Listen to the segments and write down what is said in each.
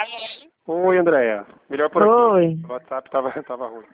Oi, Andréia. Melhor por aqui. Oi. O WhatsApp tava ruim.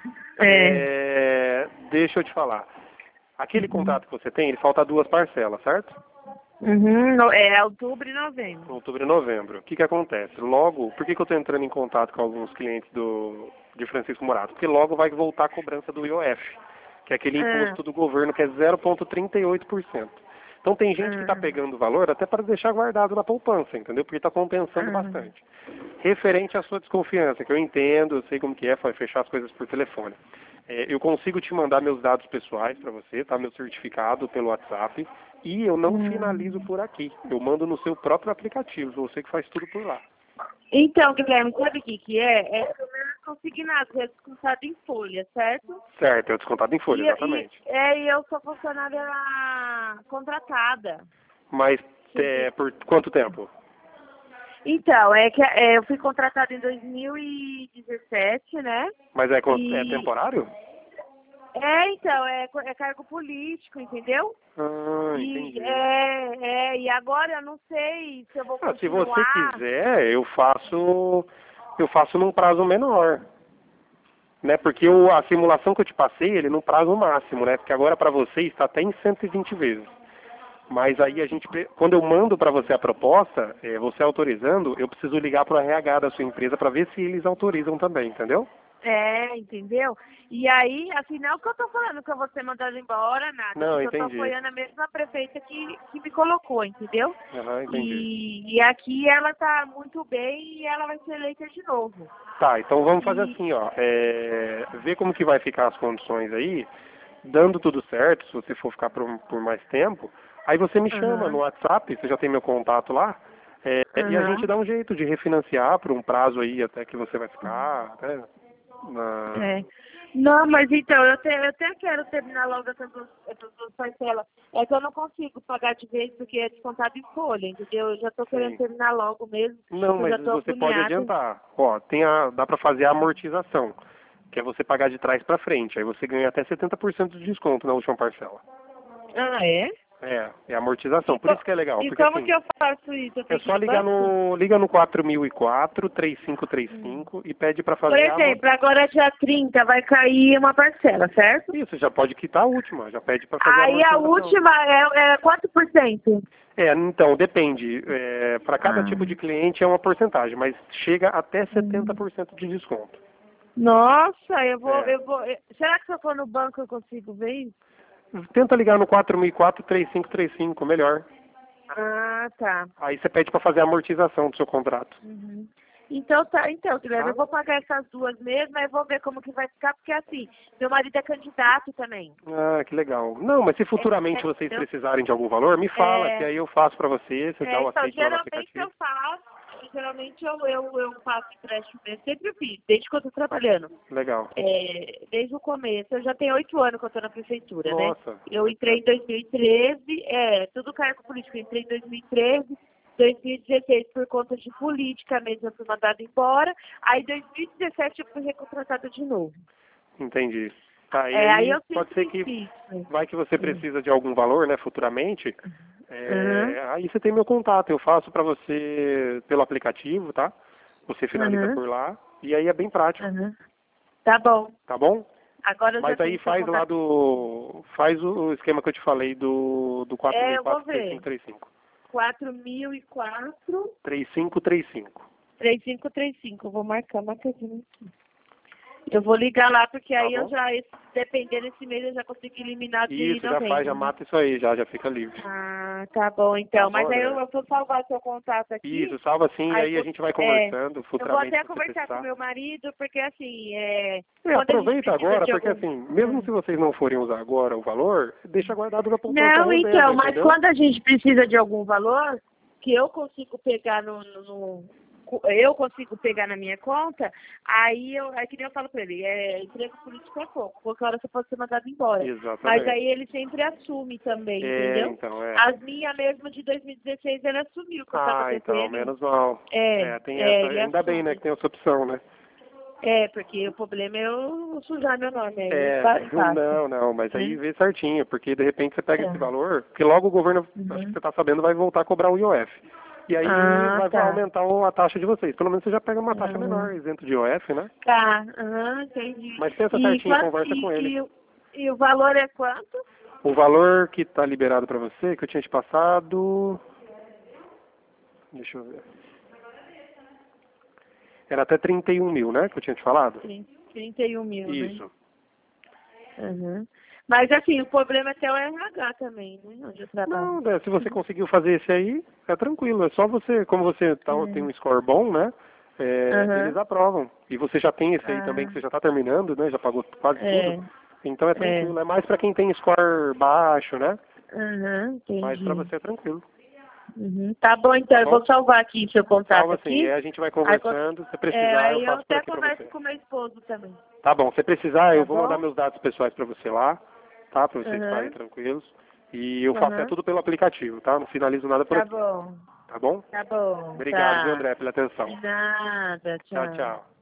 É. Deixa eu te falar. Aquele contrato que você tem, ele falta 2 parcelas, certo? É outubro e novembro. Outubro e novembro. O que acontece? Logo, por que eu estou entrando em contato com alguns clientes de Francisco Morato? Porque logo vai voltar a cobrança do IOF, que é aquele imposto do governo que é 0,38%. Então tem gente que está pegando o valor até para deixar guardado na poupança, entendeu? Porque está compensando bastante. Referente à sua desconfiança, que eu entendo, eu sei como que é fechar as coisas por telefone. Eu consigo te mandar meus dados pessoais para você, tá? Meu certificado pelo WhatsApp. E eu não finalizo por aqui. Eu mando no seu próprio aplicativo. Você que faz tudo por lá. Então, Guilherme, sabe o que é? É consignado, é descontado em folha, certo? Certo, é descontado em folha, exatamente. E eu sou funcionária contratada. Mas por quanto tempo? Então, eu fui contratada em 2017, né? Mas é temporário? Então, é cargo político, entendeu? Entendi. E agora eu não sei se eu vou continuar. Se você quiser, eu faço num prazo menor. Né? Porque a simulação que eu te passei, ele num prazo máximo, né? Porque agora para você está até em 120 vezes. Mas aí quando eu mando para você a proposta, você autorizando, eu preciso ligar para o RH da sua empresa para ver se eles autorizam também, entendeu? Entendeu? E aí, afinal, o que eu tô falando que eu vou ser mandada embora, nada. Não, porque entendi. eu tô apoiando a mesma prefeita que me colocou, entendeu? Entendi. E aqui ela tá muito bem e ela vai ser eleita de novo. Tá, então vamos fazer assim, ó. Ver como que vai ficar as condições aí, dando tudo certo, se você for ficar por mais tempo, aí você me chama no WhatsApp, você já tem meu contato lá, e a gente dá um jeito de refinanciar por um prazo aí até que você vai ficar, né? Não, mas então, eu até quero terminar logo essas duas parcelas. É que eu não consigo pagar de vez porque é descontado em folha, entendeu? Eu já tô querendo terminar logo mesmo. Não, mas você pode adiantar. Ó, dá para fazer a amortização, que é você pagar de trás para frente. Aí você ganha até 70% de desconto na última parcela. Ah, é? É amortização, por isso que é legal. E porque, como assim, que eu faço isso? É só liga no 4004 3535 e pede para fazer Por exemplo, agora dia 30 vai cair uma parcela, certo? Isso, já pode quitar a última, já pede para fazer Aí a última é 4%. Então, depende. Para cada tipo de cliente é uma porcentagem, mas chega até 70% de desconto. Nossa, eu vou. Será que se eu for no banco eu consigo ver isso? Tenta ligar no 4004 3535, melhor. Ah, tá. Aí você pede para fazer a amortização do seu contrato. Então, Guilherme, eu vou pagar essas duas mesmo, aí vou ver como que vai ficar, porque assim, meu marido é candidato também. Ah, que legal. Não, mas se futuramente vocês precisarem de algum valor, me fala, que aí eu faço para você dá o aceite lá no aplicativo. Geralmente eu faço empréstimo mesmo, sempre fiz, desde que eu tô trabalhando. Legal. Desde o começo, eu já tenho 8 anos que eu tô na prefeitura, Nossa. né? Eu entrei em 2013, tudo cargo político, eu entrei em 2013, 2016 por conta de política mesmo, eu fui mandada embora, aí em 2017 eu fui recontratada de novo. Entendi. Tá, aí eu pode ser que vai que você precisa de algum valor, né, futuramente. Aí você tem meu contato, eu faço para você pelo aplicativo, tá? Você finaliza por lá e aí é bem prático. Tá bom. Tá bom? Agora mas aí faz lá faz o esquema que eu te falei do 4004 3535. 4004 3535. 3535, vou marcar aqui. Eu vou ligar lá, porque aí eu já, dependendo desse mês, eu já consegui eliminar de Isso, já mata isso aí, já fica livre. Ah, tá bom, então. Mas aí eu vou salvar seu contato aqui. Isso, salva sim, e aí a gente vai conversando futuramente. Eu vou até conversar com meu marido, porque assim, aproveita agora, porque assim, mesmo se vocês não forem usar agora o valor, deixa guardado na poupança. Não, então, mas quando a gente precisa de algum valor, que eu consigo pegar eu consigo pegar na minha conta, aí que nem eu falo pra ele, emprego político é pouco, qualquer hora você pode ser mandado embora. Exatamente. Mas aí ele sempre assume também, entendeu? Então, As minhas mesmo de 2016, ele assumiu que eu tava então, menos mal. Ainda bem, né, que tem essa opção, né? Porque o problema é eu sujar meu nome. Não, mas aí vê certinho, porque de repente você pega esse valor, porque logo o governo, acho que você está sabendo, vai voltar a cobrar o IOF. e aí vai tá. aumentar a taxa de vocês. Pelo menos você já pega uma taxa menor, isento de IOF, né? Tá, entendi. Mas pensa E certinho, conversa com ele. E o valor é quanto? O valor que está liberado para você, que eu tinha te passado... Deixa eu ver. Era até 31 mil, né? Que eu tinha te falado? 31 mil, Isso. né? Uhum. Mas assim, o problema é ter o RH também, né? Onde eu trabalho. Não, Dé, se você conseguiu fazer esse aí, é tranquilo. É só você, como você tem um score bom, né? Eles aprovam. E você já tem esse aí também, que você já está terminando, né? Já pagou quase tudo. Então é tranquilo. É mais para quem tem score baixo, né? Entendi. Mas para você é tranquilo. Tá bom, então. Eu vou salvar aqui seu contato. Salva assim, aqui. a gente vai conversando. Se precisar, Aí eu eu faço por até aqui para converso você. com meu esposo também. Tá bom. Se precisar, eu vou bom? mandar meus dados pessoais para você lá, tá? Para vocês ficarem tranquilos. E eu faço tudo pelo aplicativo, tá? Não finalizo nada por aqui. Bom. Tá bom? Tá bom. Obrigado, viu, André, pela atenção. De nada. Tchau, tchau.